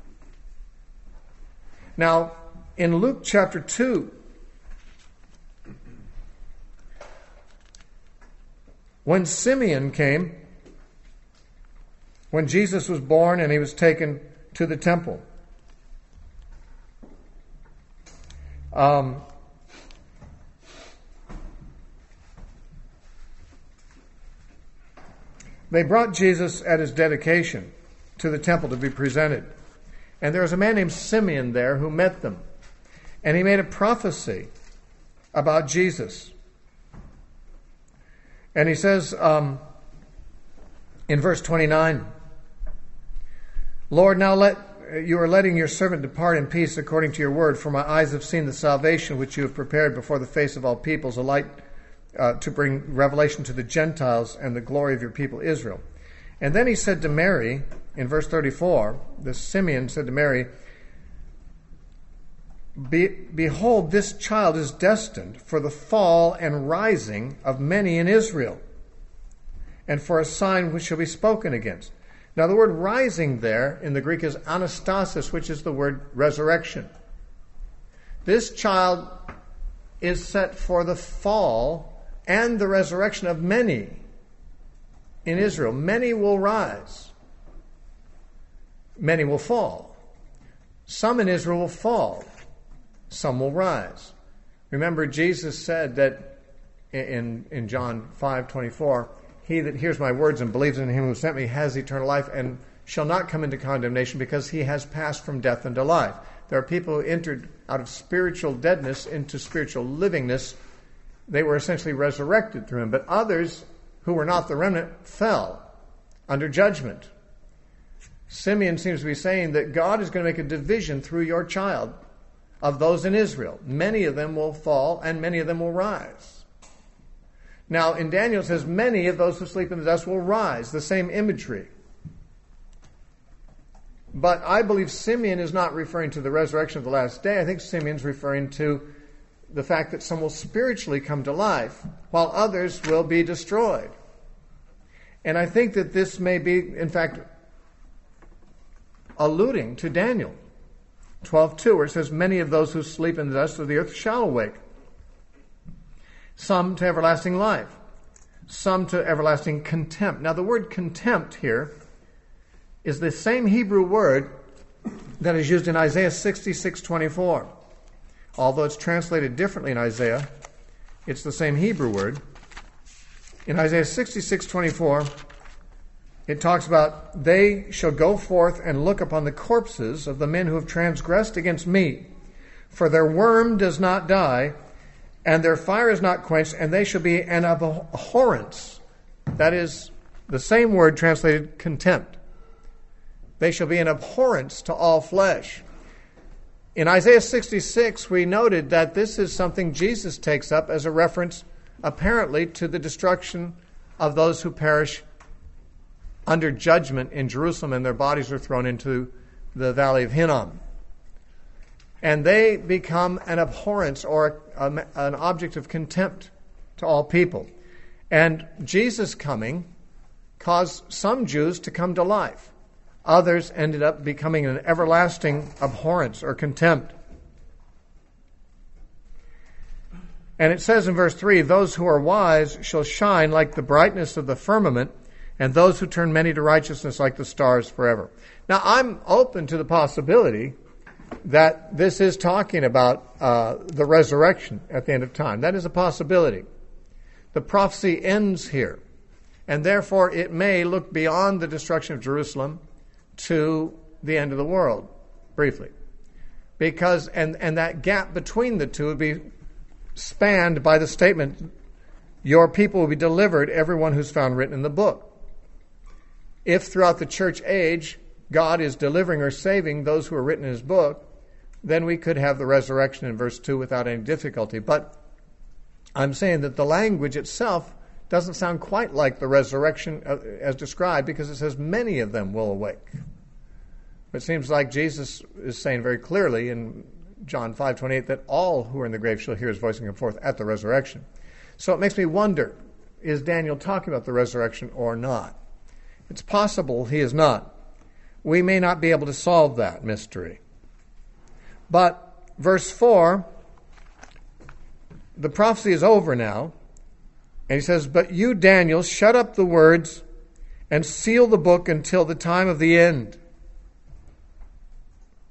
Now, in Luke chapter 2, when Simeon came, when Jesus was born and he was taken to the temple, They brought Jesus at his dedication to the temple to be presented. And there was a man named Simeon there who met them. And he made a prophecy about Jesus. And he says in verse 29, Lord, now you are letting your servant depart in peace according to your word, for my eyes have seen the salvation which you have prepared before the face of all peoples, a light to bring revelation to the Gentiles and the glory of your people Israel. And then he said to Mary, in verse 34, this Simeon said to Mary, Behold, this child is destined for the fall and rising of many in Israel, and for a sign which shall be spoken against. Now the word rising there in the Greek is anastasis, which is the word resurrection. This child is set for the fall and the resurrection of many in Israel. Many will rise. Many will fall. Some in Israel will fall. Some will rise. Remember, Jesus said that in John 5:24, he that hears my words and believes in him who sent me has eternal life and shall not come into condemnation because he has passed from death into life. There are people who entered out of spiritual deadness into spiritual livingness. They were essentially resurrected through him. But others who were not the remnant fell under judgment. Simeon seems to be saying that God is going to make a division through your child of those in Israel. Many of them will fall and many of them will rise. Now, in Daniel it says, many of those who sleep in the dust will rise. The same imagery. But I believe Simeon is not referring to the resurrection of the last day. I think Simeon's referring to the fact that some will spiritually come to life, while others will be destroyed. And I think that this may be, in fact, alluding to Daniel 12:2, where it says, many of those who sleep in the dust of the earth shall awake. Some to everlasting life, some to everlasting contempt. Now the word contempt here is the same Hebrew word that is used in Isaiah 66:24. Although it's translated differently in Isaiah, it's the same Hebrew word. In Isaiah 66:24, it talks about, they shall go forth and look upon the corpses of the men who have transgressed against me, for their worm does not die, and their fire is not quenched, and they shall be an abhorrence. That is the same word translated contempt. They shall be an abhorrence to all flesh. In Isaiah 66, we noted that this is something Jesus takes up as a reference, apparently, to the destruction of those who perish under judgment in Jerusalem, and their bodies are thrown into the valley of Hinnom. And they become an abhorrence or an object of contempt to all people. And Jesus coming caused some Jews to come to life. Others ended up becoming an everlasting abhorrence or contempt. And it says in verse 3, those who are wise shall shine like the brightness of the firmament, and those who turn many to righteousness like the stars forever. Now, I'm open to the possibility that this is talking about the resurrection at the end of time. That is a possibility. The prophecy ends here, and therefore it may look beyond the destruction of Jerusalem to the end of the world, briefly. Because, and that gap between the two would be spanned by the statement, your people will be delivered, everyone who's found written in the book. If throughout the church age, God is delivering or saving those who are written in his book, then we could have the resurrection in verse 2 without any difficulty. But I'm saying that the language itself doesn't sound quite like the resurrection as described, because it says many of them will awake. It seems like Jesus is saying very clearly in John 5:28 that all who are in the grave shall hear his voice and come forth at the resurrection. So it makes me wonder, is Daniel talking about the resurrection or not? It's possible he is not. We may not be able to solve that mystery. But verse 4, the prophecy is over now. And he says, but you, Daniel, shut up the words and seal the book until the time of the end.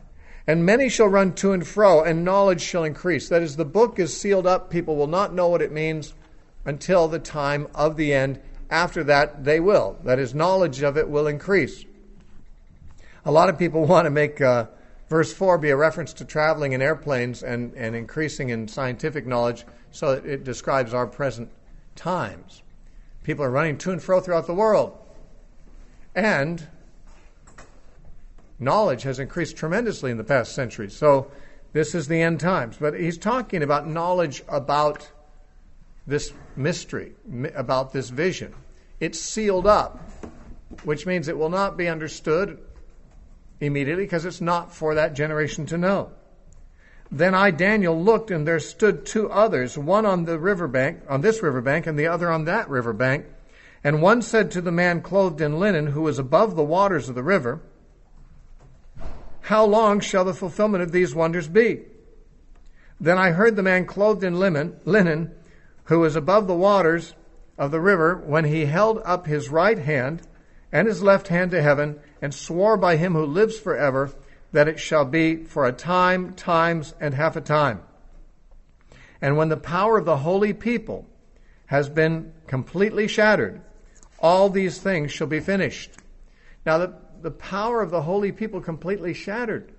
And many shall run to and fro, and knowledge shall increase. That is, the book is sealed up. People will not know what it means until the time of the end. After that, they will. That is, knowledge of it will increase. A lot of people want to make verse 4 be a reference to traveling in airplanes and increasing in scientific knowledge, so that it describes our present times. People are running to and fro throughout the world. And knowledge has increased tremendously in the past century. So this is the end times. But he's talking about knowledge about this mystery, about this vision. It's sealed up, which means it will not be understood immediately because it's not for that generation to know. Then I, Daniel, looked, and there stood two others, one on the riverbank, on this riverbank, and the other on that riverbank. And one said to the man clothed in linen, who was above the waters of the river, how long shall the fulfillment of these wonders be? Then I heard the man clothed in linen, who was above the waters of the river, when he held up his right hand and his left hand to heaven, and swore by him who lives forever, that it shall be for a time, times, and half a time. And when the power of the holy people has been completely shattered, all these things shall be finished. Now, the power of the holy people completely shattered.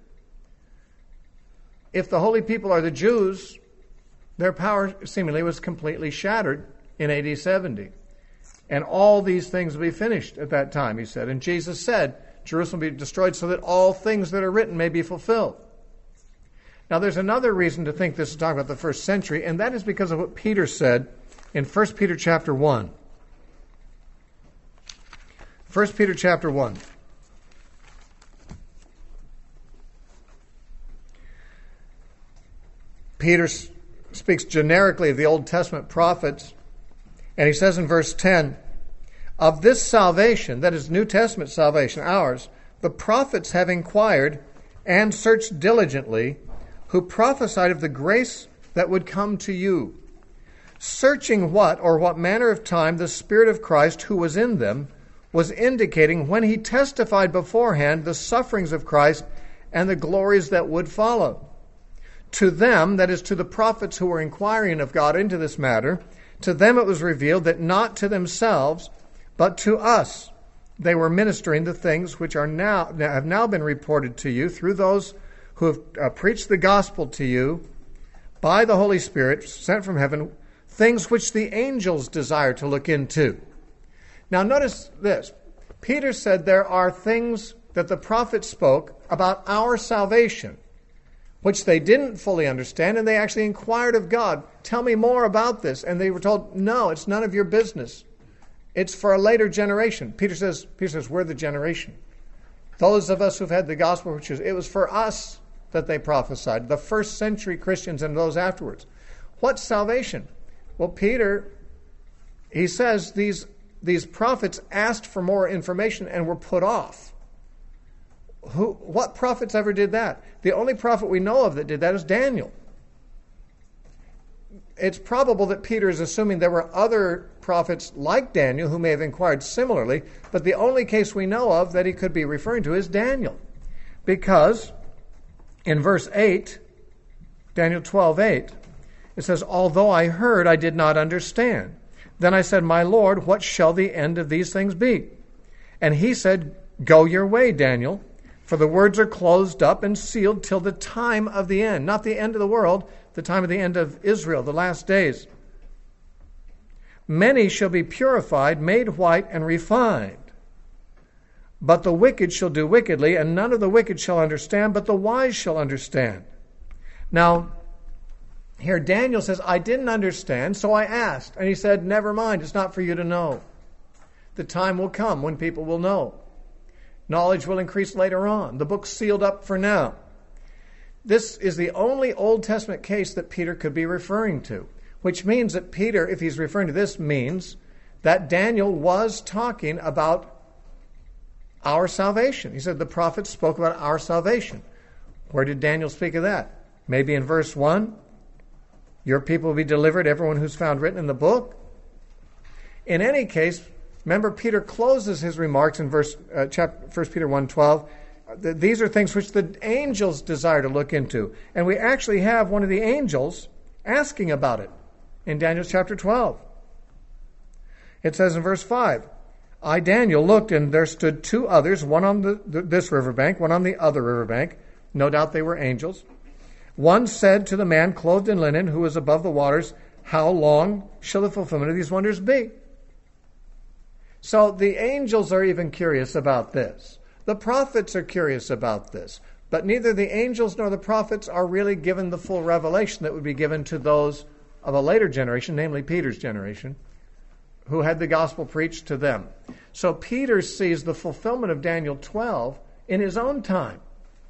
If the holy people are the Jews, their power seemingly was completely shattered in AD 70. And all these things will be finished at that time, he said. And Jesus said, Jerusalem will be destroyed so that all things that are written may be fulfilled. Now, there's another reason to think this is talking about the first century, and that is because of what Peter said in 1 Peter chapter 1. 1 Peter chapter 1. Peter speaks generically of the Old Testament prophets, and he says in verse 10, of this salvation, that is New Testament salvation, ours, the prophets have inquired and searched diligently, who prophesied of the grace that would come to you, searching what manner of time the Spirit of Christ who was in them was indicating when he testified beforehand the sufferings of Christ and the glories that would follow. To them, that is to the prophets who were inquiring of God into this matter, to them it was revealed that not to themselves, but to us, they were ministering the things which have now been reported to you through those who have preached the gospel to you by the Holy Spirit sent from heaven, things which the angels desire to look into. Now notice this. Peter said there are things that the prophets spoke about our salvation, which they didn't fully understand, and they actually inquired of God, tell me more about this. And they were told, no, it's none of your business. It's for a later generation. Peter says, we're the generation. Those of us who've had the gospel, it was for us that they prophesied, the first century Christians and those afterwards. What's salvation? Well, Peter, he says these prophets asked for more information and were put off. What prophets ever did that? The only prophet we know of that did that is Daniel. It's probable that Peter is assuming there were other prophets like Daniel who may have inquired similarly, but the only case we know of that he could be referring to is Daniel. Because in verse 8, Daniel 12:8, it says, although I heard, I did not understand. Then I said, my Lord, what shall the end of these things be? And he said, go your way, Daniel, for the words are closed up and sealed till the time of the end. Not the end of the world, the time of the end of Israel, the last days. Many shall be purified, made white, and refined. But the wicked shall do wickedly, and none of the wicked shall understand, but the wise shall understand. Now, here Daniel says, I didn't understand, so I asked. And he said, never mind, it's not for you to know. The time will come when people will know. Knowledge will increase later on. The book's sealed up for now. This is the only Old Testament case that Peter could be referring to, which means that Peter, if he's referring to this, means that Daniel was talking about our salvation. He said the prophets spoke about our salvation. Where did Daniel speak of that? Maybe in verse 1, your people will be delivered, everyone who's found written in the book. In any case, remember Peter closes his remarks in 1 Peter 1:12 These are things which the angels desire to look into. And we actually have one of the angels asking about it in Daniel chapter 12. It says in verse 5, I, Daniel, looked, and there stood two others, one on this riverbank, one on the other riverbank. No doubt they were angels. One said to the man clothed in linen who was above the waters, how long shall the fulfillment of these wonders be? So the angels are even curious about this. The prophets are curious about this. But neither the angels nor the prophets are really given the full revelation that would be given to those of a later generation, namely Peter's generation, who had the gospel preached to them. So Peter sees the fulfillment of Daniel 12 in his own time.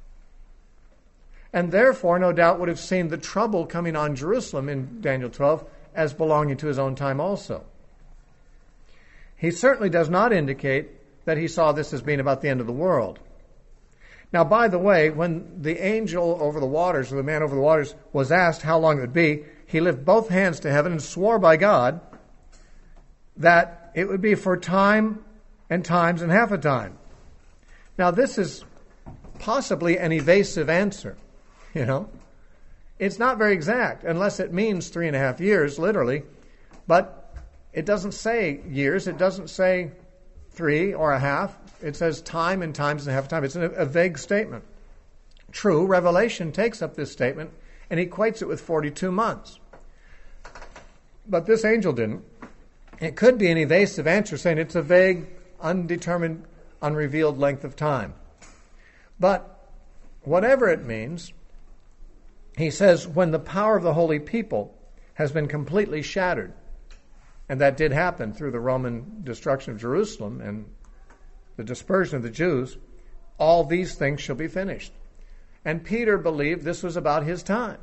And therefore, no doubt, would have seen the trouble coming on Jerusalem in Daniel 12 as belonging to his own time also. He certainly does not indicate that he saw this as being about the end of the world. Now, by the way, when the angel over the waters, or the man over the waters, was asked how long it would be, he lifted both hands to heaven and swore by God that it would be for time and times and half a time. Now, this is possibly an evasive answer, It's not very exact, unless it means 3.5 years, literally. But it doesn't say years. It doesn't say 3 or a half. It says time and times and half a time. It's a vague statement. True, Revelation takes up this statement and equates it with 42 months. But this angel didn't. It could be an evasive answer saying it's a vague, undetermined, unrevealed length of time. But whatever it means, he says when the power of the holy people has been completely shattered, and that did happen through the Roman destruction of Jerusalem and the dispersion of the Jews, all these things shall be finished. And Peter believed this was about his time.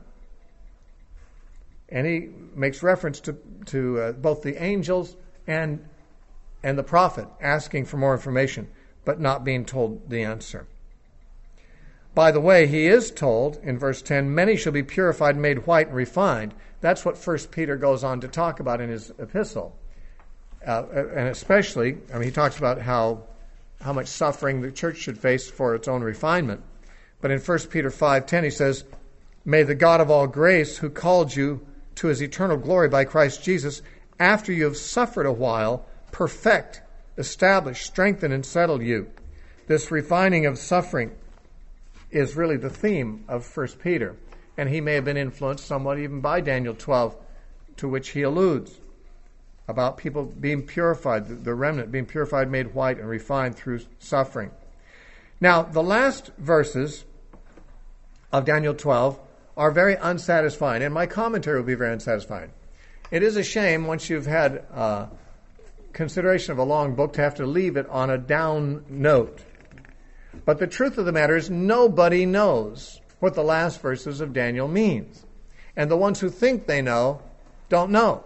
And he makes reference to both the angels and the prophet asking for more information, but not being told the answer. By the way, he is told in verse 10, many shall be purified, made white, and refined. That's what 1 Peter goes on to talk about in his epistle. And especially, he talks about how much suffering the church should face for its own refinement. But in 1 Peter 5:10, he says, may the God of all grace, who called you to his eternal glory by Christ Jesus, after you have suffered a while, perfect, establish, strengthen, and settle you. This refining of suffering is really the theme of 1 Peter. And he may have been influenced somewhat even by Daniel 12, to which he alludes, about people being purified, the remnant being purified, made white, and refined through suffering. Now, the last verses of Daniel 12 are very unsatisfying, and my commentary will be very unsatisfying. It is a shame, once you've had consideration of a long book, to have to leave it on a down note. But the truth of the matter is nobody knows what the last verses of Daniel means. And the ones who think they know don't know.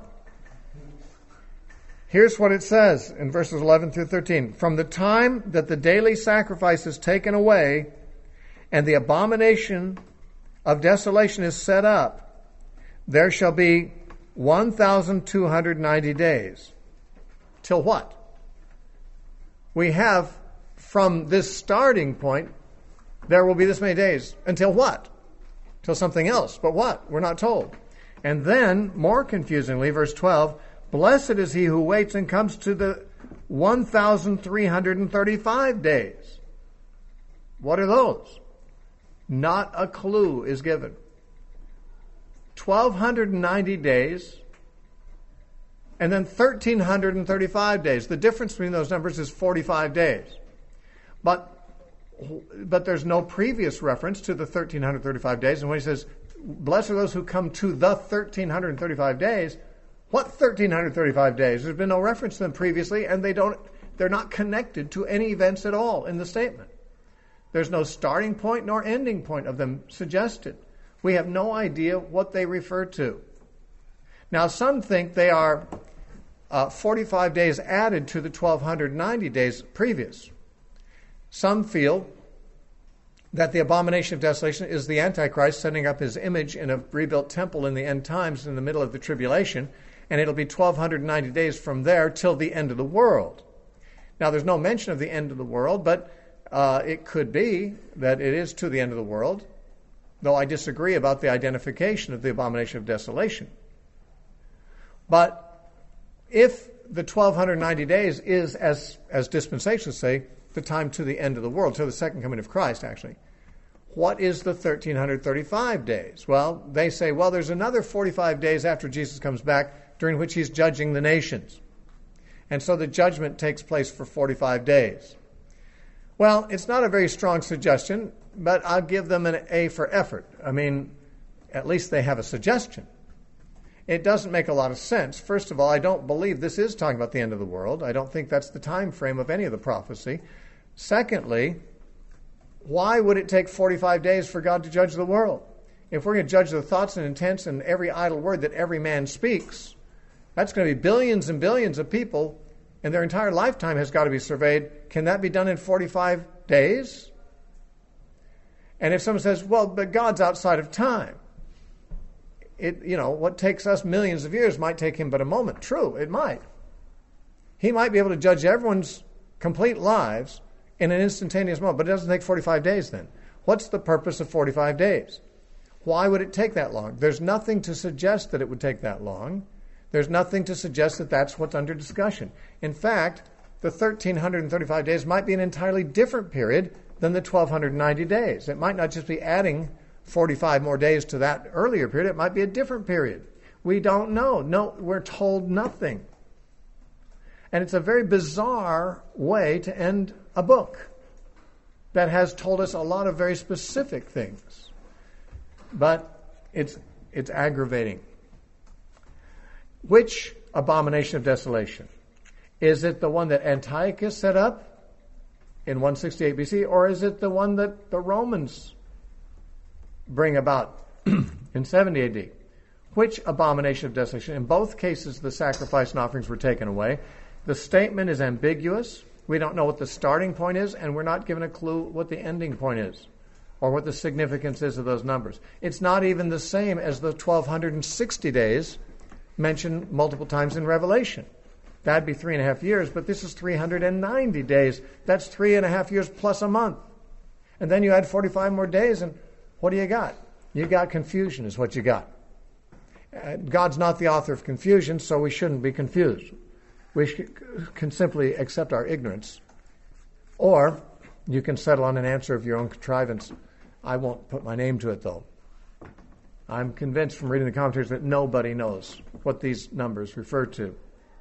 Here's what it says in verses 11 through 13. From the time that the daily sacrifice is taken away and the abomination of desolation is set up, there shall be 1,290 days. Till what? We have, from this starting point, there will be this many days. Until what? Till something else. But what? We're not told. And then, more confusingly, verse 12, blessed is he who waits and comes to the 1,335 days. What are those? Not a clue is given. 1,290 days and then 1,335 days. The difference between those numbers is 45 days. But there's no previous reference to the 1,335 days. And when he says, blessed are those who come to the 1,335 days, what 1,335 days? There's been no reference to them previously, and they're not connected to any events at all in the statement. There's no starting point nor ending point of them suggested. We have no idea what they refer to. Now, some think they are 45 days added to the 1,290 days previous. Some feel that the abomination of desolation is the Antichrist setting up his image in a rebuilt temple in the end times in the middle of the tribulation, and it'll be 1,290 days from there till the end of the world. Now, there's no mention of the end of the world, but it could be that it is to the end of the world, though I disagree about the identification of the abomination of desolation. But if the 1290 days is, as dispensationalists say, the time to the end of the world, to the second coming of Christ, actually, what is the 1335 days? Well, they say, well, there's another 45 days after Jesus comes back during which he's judging the nations. And so the judgment takes place for 45 days. Well, it's not a very strong suggestion, but I'll give them an A for effort. I mean, at least they have a suggestion. It doesn't make a lot of sense. First of all, I don't believe this is talking about the end of the world. I don't think that's the time frame of any of the prophecy. Secondly, why would it take 45 days for God to judge the world? If we're going to judge the thoughts and intents and every idle word that every man speaks, that's going to be billions and billions of people, and their entire lifetime has got to be surveyed. Can that be done in 45 days? And if someone says, well, but God's outside of time, what takes us millions of years might take him but a moment. True, it might. He might be able to judge everyone's complete lives in an instantaneous moment, but it doesn't take 45 days then. What's the purpose of 45 days? Why would it take that long? There's nothing to suggest that it would take that long. There's nothing to suggest that that's what's under discussion. In fact, the 1335 days might be an entirely different period than the 1290 days. It might not just be adding 45 more days to that earlier period. It might be a different period. We don't know. No, we're told nothing. And it's a very bizarre way to end a book that has told us a lot of very specific things. But it's aggravating. Which abomination of desolation? Is it the one that Antiochus set up in 168 BC, or is it the one that the Romans bring about in 70 AD? Which abomination of desolation? In both cases, the sacrifice and offerings were taken away. The statement is ambiguous. We don't know what the starting point is, and we're not given a clue what the ending point is or what the significance is of those numbers. It's not even the same as the 1260 days mentioned multiple times in Revelation. That'd be 3.5 years, but this is 390 days. That's 3.5 years plus a month. And then you add 45 more days, and what do you got? You got confusion is what you got. God's not the author of confusion, so we shouldn't be confused. We can simply accept our ignorance. Or you can settle on an answer of your own contrivance. I won't put my name to it, though. I'm convinced from reading the commentaries that nobody knows what these numbers refer to.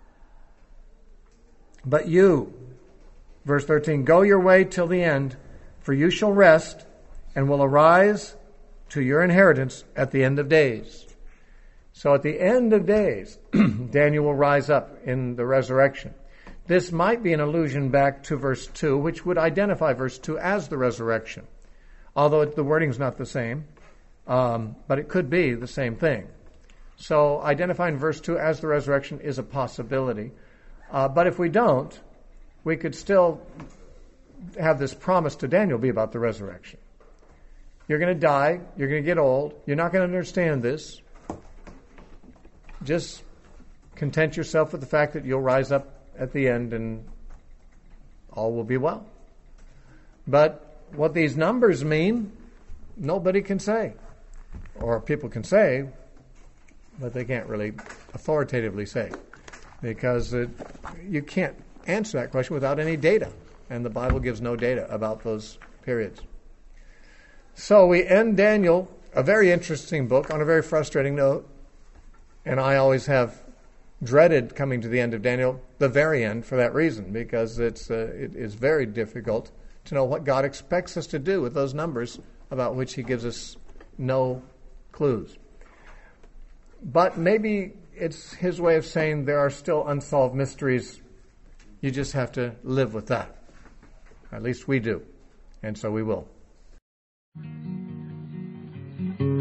But you, verse 13, go your way till the end, for you shall rest and will arise to your inheritance at the end of days. So at the end of days, Daniel will rise up in the resurrection. This might be an allusion back to verse 2, which would identify verse 2 as the resurrection, although the wording's not the same, but it could be the same thing. So identifying verse 2 as the resurrection is a possibility. But if we don't, we could still have this promise to Daniel be about the resurrection. You're going to die. You're going to get old. You're not going to understand this. Just content yourself with the fact that you'll rise up at the end and all will be well. But what these numbers mean, nobody can say. Or people can say, but they can't really authoritatively say. Because you can't answer that question without any data. And the Bible gives no data about those periods. So we end Daniel, a very interesting book, on a very frustrating note. And I always have dreaded coming to the end of Daniel, the very end, for that reason, because it is very difficult to know what God expects us to do with those numbers about which he gives us no clues. But maybe it's his way of saying there are still unsolved mysteries. You just have to live with that. At least we do. And so we will.